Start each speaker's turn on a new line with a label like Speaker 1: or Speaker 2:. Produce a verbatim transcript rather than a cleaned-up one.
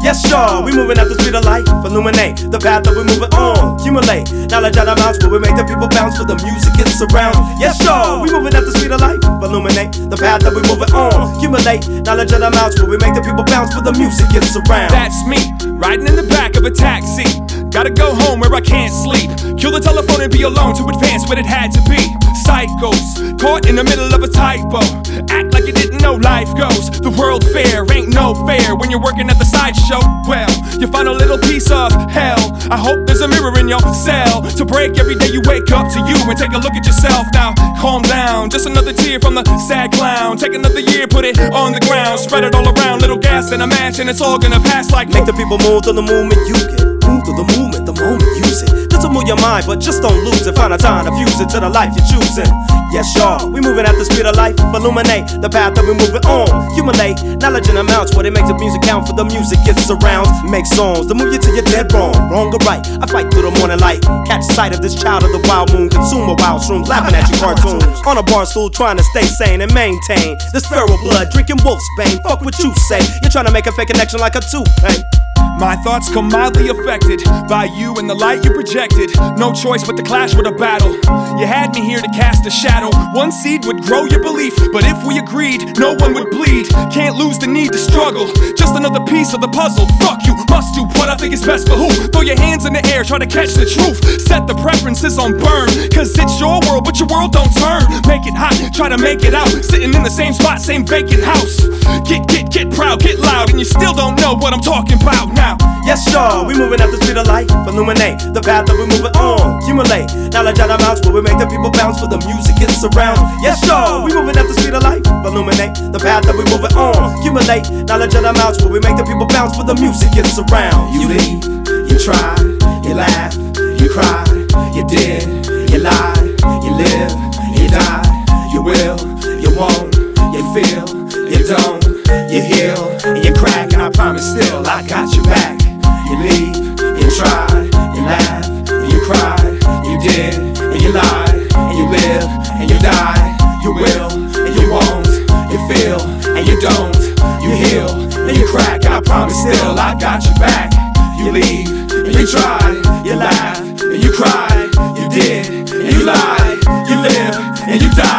Speaker 1: Yes, sure, we moving at the speed of light. Illuminate the path that we're moving on. Accumulate knowledge at our mouths where we make the people bounce for the music gets around. Yes, sure, we moving at the speed of light. Illuminate the path that we're moving on. Accumulate knowledge at our mouths where we make the people bounce for the music gets around.
Speaker 2: That's me, riding in the back of a taxi. Gotta go home where I can't sleep. Kill the telephone and be alone to advance what it had to be. Psychos, caught in the middle of a typo. Act like you didn't know life goes. The world fair ain't no fair when you're working at the sideshow. Well, you find a little piece of hell. I hope there's a mirror in your cell to break every day you wake up to you and take a look at yourself. Now, calm down, just another tear from the sad clown. Take another year, put it on the ground. Spread it all around, little gas and imagine it's all gonna pass like.
Speaker 1: Make the people move to the movement you get. Move to the movement, the moment use it. Just to move your mind, but just don't lose it. Find a time to fuse it to the life you're choosing. Yes, sure, we moving at the speed of life. Illuminate the path that we're moving on. Accumulate knowledge in amounts where they make the music count for the music gets around. Make songs to move you till you're dead wrong. Wrong or right, I fight through the morning light. Catch sight of this child of the wild moon. Consume a wild shrooms, laughing at your cartoons. On a bar stool trying to stay sane and maintain this feral blood, drinking wolf's bane. Fuck what you say, you're trying to make a fake connection like a toupee.
Speaker 2: My thoughts come mildly affected by you and the light you projected. No choice but to clash with a battle. You had me here to cast a shadow. One seed would grow your belief, but if we agreed, no one would bleed. Can't lose the need to struggle. Just another piece of the puzzle. Fuck you, must do what I think is best for who? Throw your hands in the air, try to catch the truth. Set the preferences on burn, cause it's your world, but your world don't turn. Make it hot, try to make it out. Sitting in the same spot, same vacant house. Get, get, get proud, get loud, and you still don't know what I'm talking about now.
Speaker 1: Yes, sure, we moving at the speed of light. Illuminate the path that we're moving on. Accumulate knowledge at our mouths where we make the people bounce for the music gets around. Yes, sure, we moving at the speed of light. Illuminate the path that we're moving on. Accumulate knowledge at our mouths where we make the people bounce for the music gets around.
Speaker 3: You leave, you try, you laugh, you cry, you did, you lied, you live, you die, you will, you won't, you feel, you don't, you heal, and you crack, and I promise still I got your back. You leave, you try, you laugh, you cry, you did, and you lied, and you live, and you die, you will, and you won't, you feel, and you don't, you heal, and you crack, and I promise still I got your back. You leave, and you try, you laugh, and you cry, you did, and you lied, you live, and you die.